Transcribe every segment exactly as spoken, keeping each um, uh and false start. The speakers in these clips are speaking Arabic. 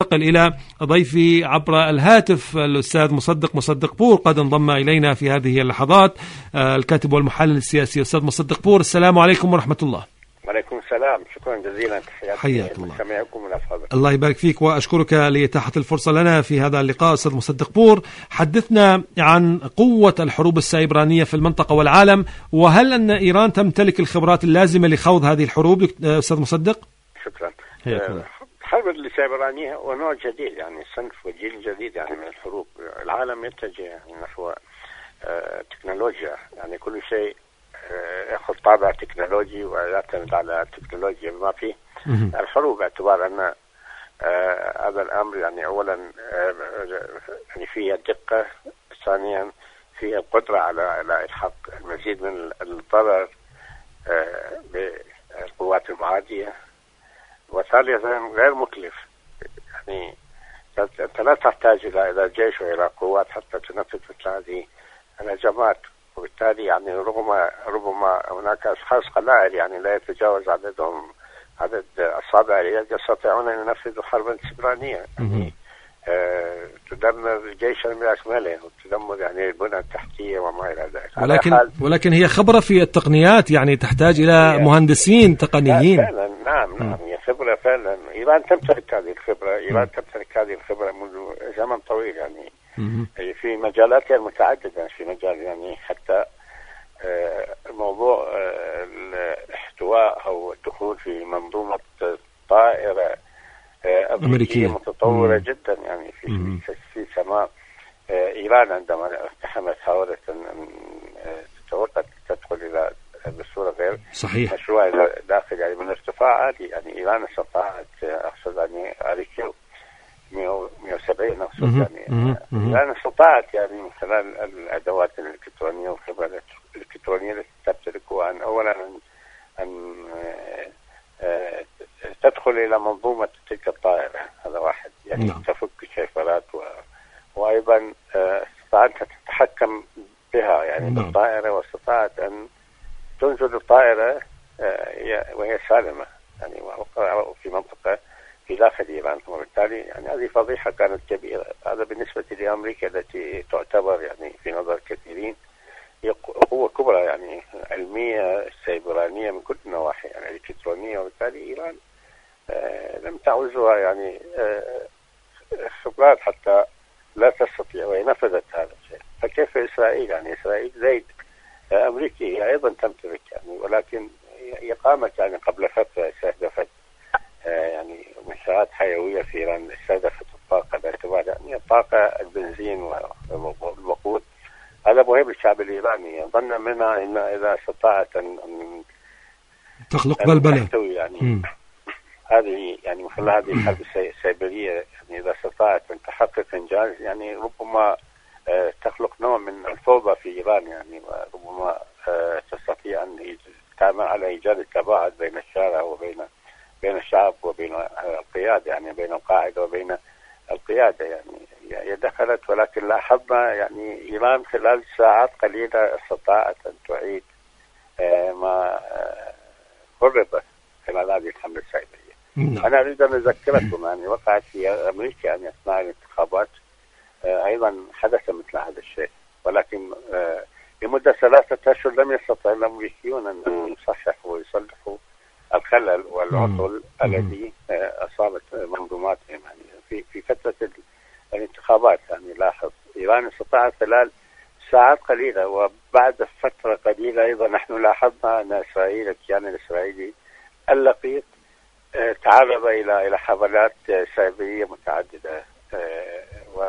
أنتقل إلى ضيفي عبر الهاتف الأستاذ مصدق مصدق بور، قد انضم إلينا في هذه اللحظات، الكاتب والمحلل السياسي. أستاذ مصدق بور، السلام عليكم ورحمة الله. وعليكم السلام، شكرا جزيلا، حياك الله. سمعكم من أفضل. الله يبارك فيك وأشكرك لإتاحة الفرصة لنا في هذا اللقاء. أستاذ مصدق بور، حدثنا عن قوة الحروب السايبرانية في المنطقة والعالم، وهل أن إيران تمتلك الخبرات اللازمة لخوض هذه الحروب؟ أستاذ مصدق. شكرا. الحرب السايبرانية هو نوع جديد، يعني صنف وجيل جديد يعني من الحروب. العالم يتجه نحو تكنولوجيا، يعني كل شيء يأخذ طابع تكنولوجي ويعتمد على التكنولوجيا بما فيه الحروب، باعتبار أن هذا الأمر يعني أولا يعني فيه الدقة، ثانيا فيه القدرة على على إلحاق المزيد من الضرر بالقوات المعادية، وثالثا غير مكلف. يعني أنت لا تحتاج إلى إلى جيش وإلى قوات حتى تنفذ مثل هذه الهجمات، وبالتالي يعني ربما ربما هناك أشخاص قلائل يعني لا يتجاوز عددهم عدد أصابع اليد يستطيعون أن ينفذوا حربا سيبرانية، يعني آه تدمر جيشا بأكمله وتدمر يعني البنى التحتية وما إلى ذلك. ولكن ولكن هي خبرة في التقنيات، يعني تحتاج إلى مهندسين تقنيين. فعلا نعم نعم هي خبرة فعلا. إيران تمتلك هذه الخبرة، إيران تمتلك هذه الخبرة منذ زمن طويل، يعني في مجالاتها المتعددة، في مجال يعني حتى موضوع الاحتواء أو الدخول في منظومة طائرة أمريكية متطورة مم. جدا، يعني في مم. في سماء إيران عندما اقتحمت حاولت أن تتوقف تدخل إلى بصورة غير صحيح مشروعة داخل يعني من ارتفاع عالي. يعني إيران استطاعت أقصد يعني أريكيو مئة وسبعين أقصد يعني إيران استطاعت يعني من خلال الأدوات الإلكترونية والخبرات الإلكترونية التي تمتلكها أن أولا أن تدخل إلى منظومة تلك الطائرة، هذا واحد يعني نعم. تفك الشفرات و... وأيضا استطاعت تتحكم بها يعني نعم. بالطائرة، واستطاعت أن تنزل الطائرة وهي سالمة يعني في منطقة في داخل إيران، وبالتالي يعني هذه فضيحة كانت كبيرة. هذا بالنسبة لأمريكا التي تعتبر يعني في نظر كثيرين قوة كبرى يعني علمية سيبرانية من كل النواحي يعني إلكترونية، وبالتالي إيران آه لم تعوزها يعني آه خبرات حتى لا تستطيع، ونفذت هذا الشيء. فكيف إسرائيل؟ يعني إسرائيل زي آه أمريكي هي أيضا تمتلك يعني، ولكن هي قامت يعني قبل فترة استهدفت آه يعني منشآت حيوية في إيران، استهدفت الطاقة باعتبار يعني الطاقة البنزين والوقود، هذا مهم للشعب الإيراني. ظن منها إن إذا استطاعت أن تخلق بلبلة يعني م. هذه يعني مثل هذه الحرب السيبرية، يعني إذا استطاعت أن تحقق إنجاز يعني ربما آه تخلق نوع من الفوضى في إيران يعني، وربما آه تستطيع أن تعمل على إيجاد التباعد بين الشارع وبين بين الشعب وبين القيادة، يعني بين القاعدة وبين القيادة. يعني هي دخلت، ولكن لاحظنا يعني إيران خلال ساعات قليلة استطاعت أن تعيد آه ما خرب خلال هذه الحملة السيبرية. نعم. أنا أريد أن أذكركم يعني وقعت في أمريكا يعني أثناء الانتخابات آه أيضا حدث مثل هذا الشيء، ولكن آه لمدة ثلاثة أشهر لم يستطع الأمريكيون أن يصححوا ويصلحوا الخلل والعطل الذي آه أصابت منظوماتهم يعني في في فترة الانتخابات. يعني لاحظ إيران استطاعت خلال ساعات قليلة، وبعد فترة قليلة أيضا نحن لاحظنا أن إسرائيل الكيان الإسرائيلي اللقيط اه تعرض إلى إلى حملات سيبرية متعددة، اه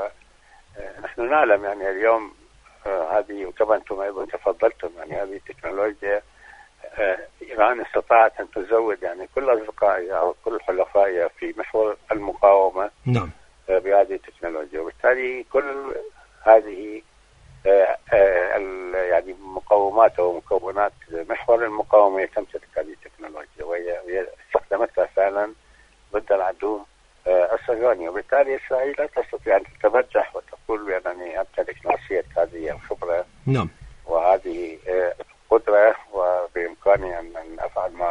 ونحن نعلم يعني اليوم اه هذه، وكما أنتم أيضا تفضلتم يعني هذه التكنولوجيا اه إيران استطاعت أن تزود يعني كل أصدقائها أو كل حلفائها في محور المقاومة نعم بهذه التكنولوجيا، وبالتالي كل هذه آه آه يعني مقومات أو مكونات محور المقاومة تمتلك هذه التكنولوجيا، وهي استخدمتها فعلا ضد العدو آه الصهيوني. وبالتالي إسرائيل لا تستطيع أن تتبجح وتقول بأنني أمتلك ناصية هذه الخبرة نعم وهذه آه قدرة وبإمكاني أن أفعل ما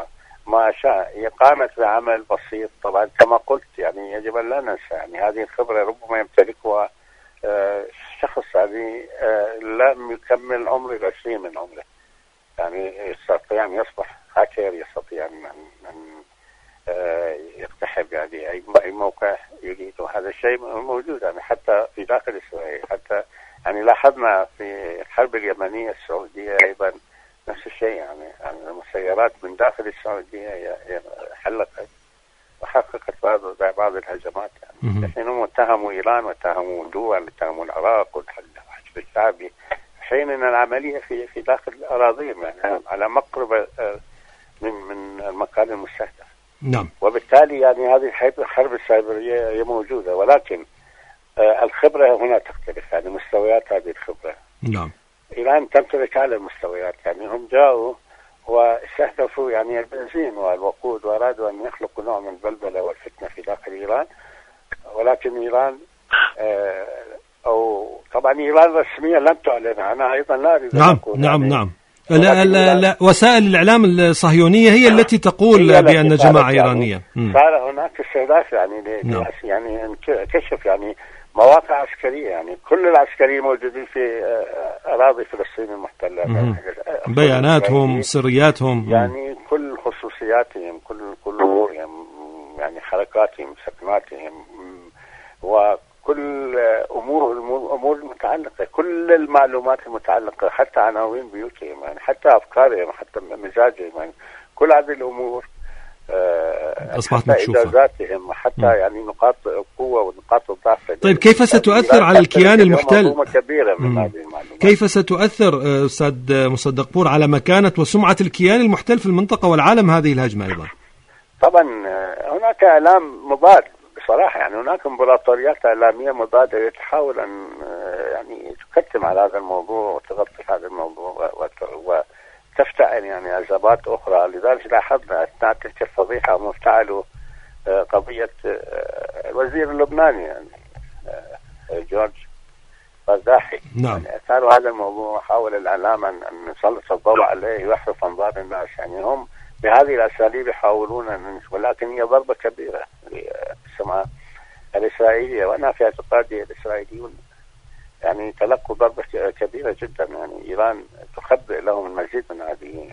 ما شاء قامت بعمل بسيط. طبعا كما قلت يعني يجب أن لا ننسى يعني هذه الخبرة ربما يمتلكها شخص يعني لم يكمل عمر العشرين من عمره، يعني يستطيع أن يصبح هاكر، يستطيع أن يقتحم يعني أي موقع يريد، وهذا الشيء موجود يعني حتى في داخل إسرائيل. حتى يعني لاحظنا في الحرب اليمنية السعودية أيضا نفس الشيء، يعني, يعني المسيرات من داخل السعودية حلقت وحققت بعض بعض الهجمات يعني. الحين اتهموا إيران واتهموا الدول، اتهموا العراق والحشد الشعبي، حين أن العملية في في داخل الأراضيهم يعني على مقرب من من المكان المستهدف. نعم. وبالتالي يعني هذه الحرب السايبرية هي موجودة، ولكن آه الخبرة هنا تختلف، يعني مستويات هذه الخبرة. نعم. إيران تمتلك أعلى المستويات، يعني هم جاءوا واستهدفوا يعني البنزين والوقود وأرادوا أن يخلقوا نوع من البلبلة والفتنة في داخل إيران، ولكن إيران آه أو طبعا إيران رسميا لم تعلن. أنا أيضا لا أريد نعم أقول نعم يعني نعم لا لا لا وسائل الإعلام الصهيونية هي التي تقول هي بأن جماعة إيرانية. يعني صار هناك استهداف يعني نعم. يعني كشف يعني مواقع عسكرية، يعني كل العسكريين موجودين في أراضي فلسطين المحتلة، بياناتهم، سرياتهم، يعني كل خصوصياتهم، كل كل أمورهم، يعني حركاتهم، سكناتهم، وكل أمور الأمور المتعلقة، كل المعلومات المتعلقة، حتى عناوين بيوتهم، يعني حتى أفكارهم، حتى مزاجهم، يعني كل هذه الأمور أصبحت حتى مكشوفة. إجازاتهم وحتى م. يعني نقاط القوة ونقاط الضعف. طيب كيف ستؤثر على الكيان المحتل؟ كبيرة من هذه المعلومات. كيف ستؤثر أستاذ مصدق بور على مكانة وسمعة الكيان المحتل في المنطقة والعالم هذه الهجمة أيضا؟ طبعا هناك إعلام مضاد بصراحة، يعني هناك امبراطوريات إعلامية مضادة تحاول أن يعني تكتم على هذا الموضوع وتغطي هذا الموضوع و تفتعل يعني عزبات أخرى. لذلك لاحظنا أثناء تلك الفضيحة هم افتعلوا قضية الوزير اللبناني يعني جورج قرداحي. نعم. يعني أثاروا هذا الموضوع وحاول الإعلام أن نسلط الضوء عليه ويحرف أنظار الناس. يعني هم بهذه الأساليب يحاولون أن، ولكن هي ضربة كبيرة للسمعة الإسرائيلية، وأنا في اعتقادي الإسرائيليون يعني تلقوا ضربة كبيرة جدا. يعني إيران تخبئ لهم المزيد من هذه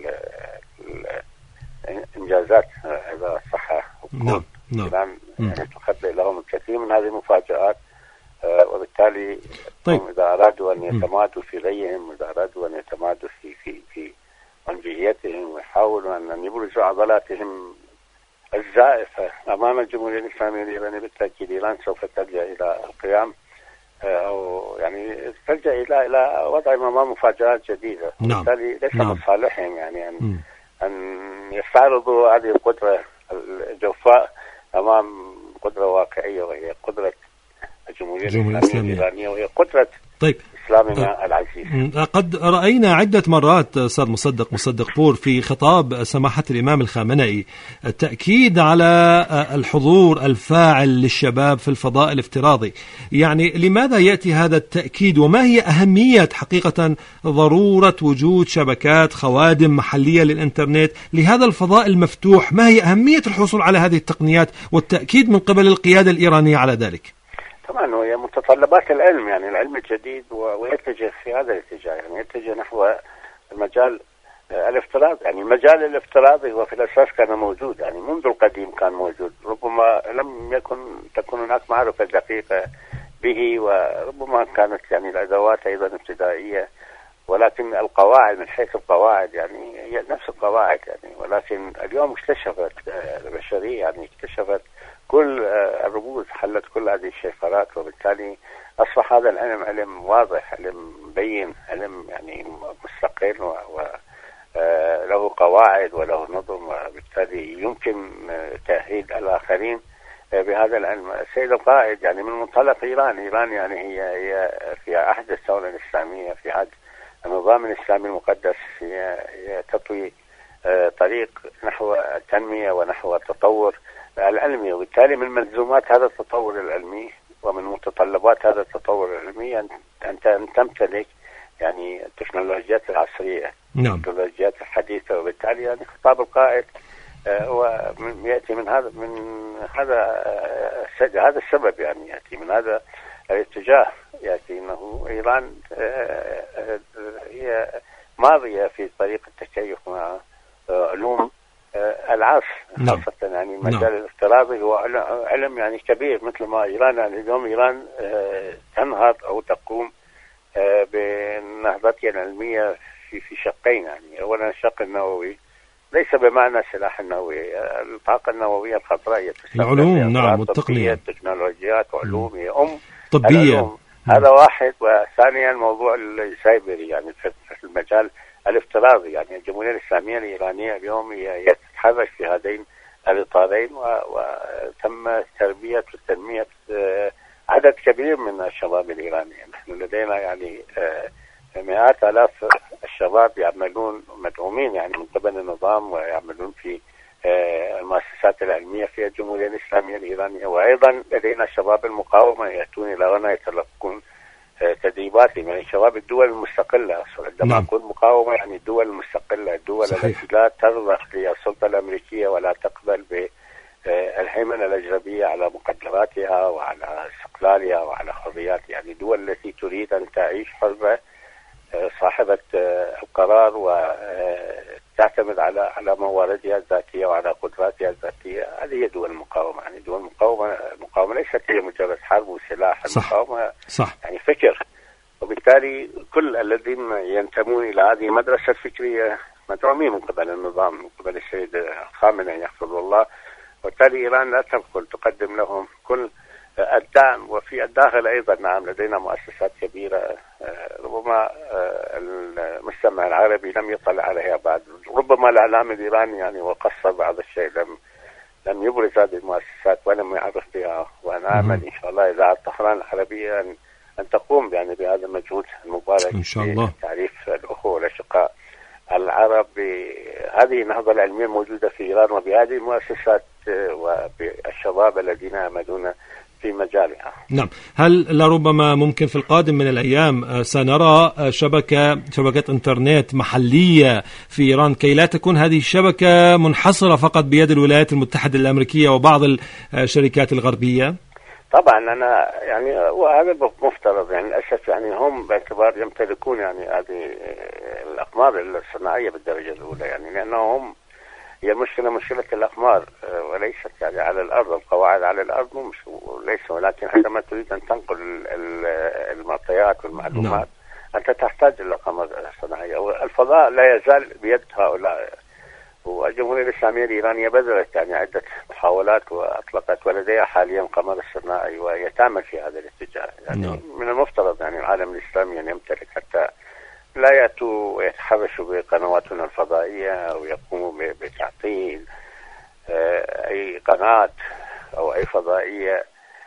الإنجازات إذا صح. نعم نعم. إيران يعني تخبئ لهم الكثير من هذه المفاجآت، وبالتالي طيب. إذا أرادوا أن يتمادوا في غيهم، إذا أرادوا أن يتمادوا في في في منجيتهم ويحاولوا أن يبرزوا عضلاتهم الزائفة أمام الجمهورية الإسلامية الإيرانية، بالتأكيد إيران سوف تلجأ إلى القيام أو يعني تلجأ إلى إلى وضع أمام مفاجآت جديدة. نعم. بالتالي ليس نعم. من صالحهم يعني أن م. أن يستعرضوا هذه القدرة الجوفاء أمام قدرة واقعية، وهي قدرة الجمهورية الإسلامية الإيرانية، وهي قدرة طيب. إسلامنا العزيز. قد رأينا عدة مرات أستاذ مصدق مصدق بور في خطاب سماحة الإمام الخامنئي التأكيد على الحضور الفاعل للشباب في الفضاء الافتراضي. يعني لماذا يأتي هذا التأكيد، وما هي أهمية حقيقة ضرورة وجود شبكات خوادم محلية للإنترنت لهذا الفضاء المفتوح؟ ما هي أهمية الحصول على هذه التقنيات والتأكيد من قبل القيادة الإيرانية على ذلك؟ طبعا هي متطلبات العلم، يعني العلم الجديد ويتجه في هذا الاتجاه، يعني يتجه نحو المجال الافتراضي. يعني المجال الافتراضي هو في الأساس كان موجود، يعني منذ القديم كان موجود، ربما لم يكن تكون هناك معرفة دقيقة به، وربما كانت يعني الأدوات أيضا ابتدائية، ولكن القواعد من حيث القواعد يعني هي نفس القواعد يعني. ولكن اليوم اكتشفت البشرية يعني اكتشفت كل الرموز، حلت كل هذه الشفرات، وبالتالي أصبح هذا العلم علم واضح، علم مبين، علم يعني مستقل وله قواعد وله نظم، وبالتالي يمكن تأهيل الآخرين بهذا العلم. السيد القائد يعني من منطلق إيران، إيران يعني هي هي في عهد الثورة الإسلامية، في عهد النظام الإسلامي المقدس، هي, هي تطوي طريق نحو التنمية ونحو التطور العلمي، وبالتالي من ملزومات هذا التطور العلمي ومن متطلبات هذا التطور العلمي أن تمتلك يعني التكنولوجيات العصرية. نعم. التكنولوجيات الحديثة، وبالتالي يعني خطاب القائد ويأتي من هذا من هذا هذا السبب، يعني يأتي من هذا الاتجاه، يأتي أنه إيران هي ماضية في طريق التكيف مع علوم العصر، خاصة يعني المجال الافتراضي هو علم يعني كبير، مثل ما إيران يعني اليوم إيران تنهض أو تقوم بنهضتها العلمية في في شقين، يعني أولا الشق النووي، ليس بمعنى السلاح النووي، الطاقة النووية الخضراء، العلوم نعم والتقنية، التكنولوجيات وعلوم هي أم طبية، هذا واحد. وثانيا الموضوع السايبري، يعني في المجال الافتراضي، يعني الجمهورية الإسلامية الإيرانية اليوم هي تتحرك في هذين الإطارين، وتم تربية وتنمية عدد كبير من الشباب الإيراني. نحن لدينا يعني مئات آلاف الشباب يعملون مدعومين يعني من قبل النظام، ويعملون في المؤسسات العلمية في الجمهورية الإسلامية الإيرانية، وأيضا لدينا شباب المقاومة يأتون إلى هنا يتلقون تدريبات، يعني شباب الدول المستقلة. عندما نقول مقاومة يعني الدول المستقلة، الدول التي لا ترضى للسلطة الأمريكية ولا تقبل بالهيمنة الأجنبية على مقدراتها وعلى استقلالها وعلى حرياتها، يعني الدول التي تريد أن تعيش حرة صاحبة القرار وتعتمد على على مواردها الذاتية وعلى قدراتها الذاتية. هذه هي دول المقاومة، يعني دول المقاومة المقاومة ليست هي مجرد حرب وسلاح، المقاومة صح. يعني فكر، وبالتالي كل الذين ينتمون إلى هذه المدرسة الفكرية مدعومين من قبل النظام، من قبل السيد خامنئي يحفظه الله، وبالتالي إيران لا تبخل تقدم لهم كل الدعم. وفي الداخل أيضا نعم لدينا مؤسسات كبيرة ربما المجتمع العربي لم يطلع عليها بعد، ربما الإعلام الإيراني يعني وقصر بعض الشيء، لم لم يبرز هذه المؤسسات ولم يعرف بها. وأنا أمل إن شاء الله إذاعة طهران العربية أن أن تقوم يعني بهذا المجهود المبارك إن شاء الله تعريف الأخوة والأشقاء العرب بهذه النهضة العلمية الموجودة في إيران، وبهذه المؤسسات وبالشباب الذين يعملون في مجالها. نعم، هل لربما ممكن في القادم من الأيام سنرى شبكة شبكة إنترنت محلية في إيران، كي لا تكون هذه الشبكة منحصرة فقط بيد الولايات المتحدة الأمريكية وبعض الشركات الغربية؟ طبعا أنا يعني وهذا مفترض، يعني للأسف يعني هم باعتبار يمتلكون يعني هذه الأقمار الصناعية بالدرجة الأولى، يعني لأنهم هي المشكلة مشكلة الأقمار وليست يعني على الأرض، القواعد على الأرض مو ليس، ولكن عندما تريد أن تنقل المعطيات والمعلومات أنت تحتاج إلى الأقمار الصناعية، والفضاء لا يزال بيد هؤلاء. والجمهورية الإسلامية الإيرانية بذلت يعني عدة محاولات وأطلقت، ولديها حاليا قمر صناعي وهي تعمل في هذا الاتجاه، يعني no. من المفترض يعني العالم الإسلامي أن يمتلك حتى لا يأتوا ويتحرشوا بقنواتنا الفضائية أو يقوموا بتعطيل أي قناة أو أي فضائية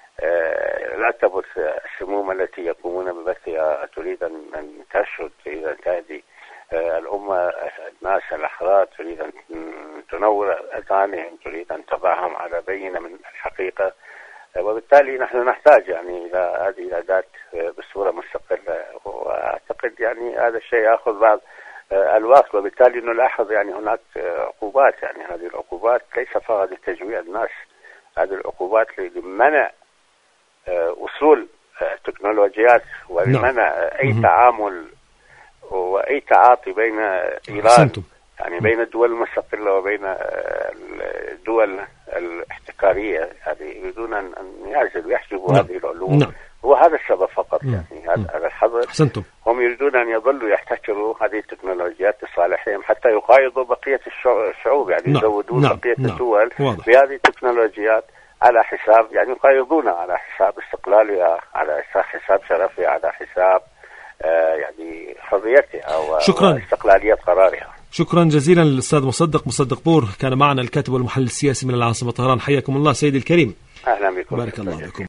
لا تبث السموم التي يقومون ببثها، تريد أن تشهد، تريد أن تهدي الأمة، الناس الأحرار، تريد أن تنور أذهانهم، تريد أن تضعهم على بينة من الحقيقة. وبالتالي نحن نحتاج يعني إلى هذه الأداة بصورة مستقلة، وأعتقد يعني هذا الشيء يأخذ بعض الوقت، وبالتالي نلاحظ يعني هناك عقوبات، يعني هذه العقوبات ليس فقط لتجويع الناس، هذه العقوبات لمنع وصول تكنولوجيات ولمنع أي تعامل وأي تعاطي بين إيران يعني بين الدول المستقلة وبين الدول الاحتكارية، يعني يريدون أن يعزلوا ويحجبوا هذه العلوم. نعم. هو هذا السبب فقط، يعني هذا الحظر. أحسنتم. هم يريدون أن يظلوا يحتكروا هذه التكنولوجيات لصالحهم حتى يقايضوا بقية الشعوب، يعني نعم. يزودون نعم. بقية نعم. الدول واضح. بهذه التكنولوجيات على حساب، يعني يقايضونها على حساب استقلالها، على حساب شرفها، على حساب آه يعني حريتها واستقلالية قرارها. شكرا جزيلا للأستاذ مصدق مصدق بور، كان معنا الكاتب والمحلل السياسي من العاصمة طهران. حياكم الله سيدي الكريم. أهلا بكم. بارك الله بكم.